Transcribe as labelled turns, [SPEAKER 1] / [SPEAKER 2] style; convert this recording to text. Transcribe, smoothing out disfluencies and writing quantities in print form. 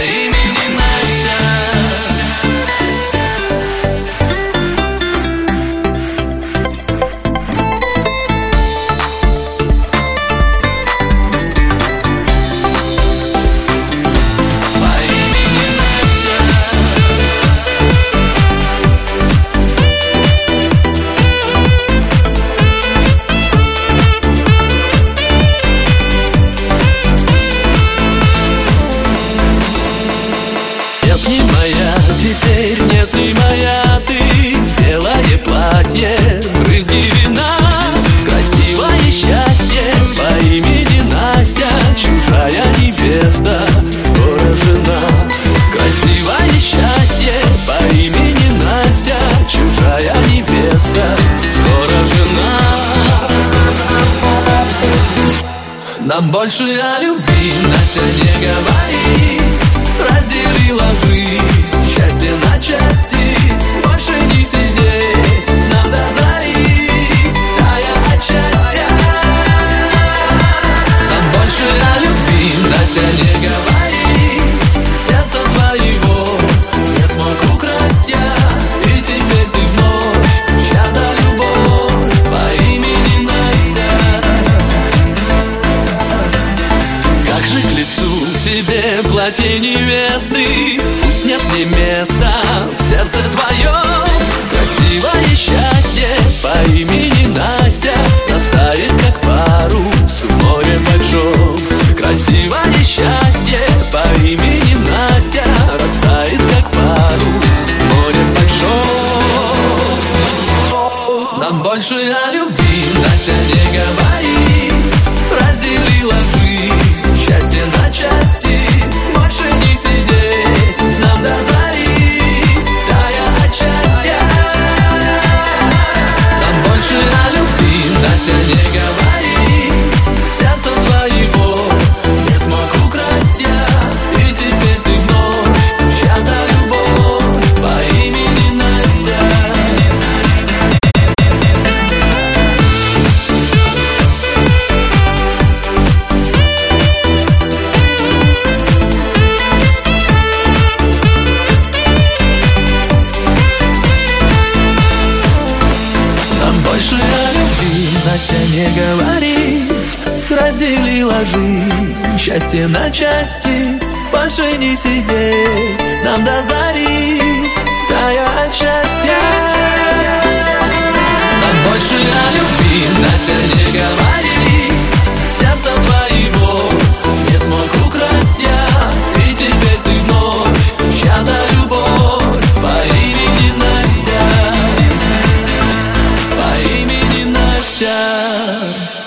[SPEAKER 1] имени Настя. Не моя, теперь нет, ты моя, ты. Белое платье, брызги вина, красивое счастье по имени Настя. Чужая невеста, скоро жена. Красивое счастье по имени Настя. Чужая невеста, скоро жена. Нам больше о любви Настя не говорит. Разделила жизнь, счастье на части. Больше не сидеть нам до зари, тая от счастья. Нам больше о любви Настя не говорит. Сердца твоего не смог украсть я. И теперь ты вновь чья-то любовь по имени Настя. Как же к лицу тебе платье невесты, пусть нет мне места в сердце твоем. Красивое счастье по имени Настя растает, как парус в море большом. Красивое счастье по имени Настя растает, как парус в море большом. Нам больше о любви Настя не говорит. Разделила жизнь, счастье на части. Больше не сидеть нам до зари, тая от счастья. Нам больше о любви Настя не говорит. Сердца твоего не смог украсть я. И теперь ты вновь чья-то любовь по имени Настя. Больше о любви Настя не говорит. Разделила жизнь, счастье на части. Больше не сидеть нам до зари, тая от счастья. Нам больше о любви Настя не говорит. Сердца твоего не смог украсть я. И теперь ты вновь чья-то любовь по имени Настя. По имени Настя.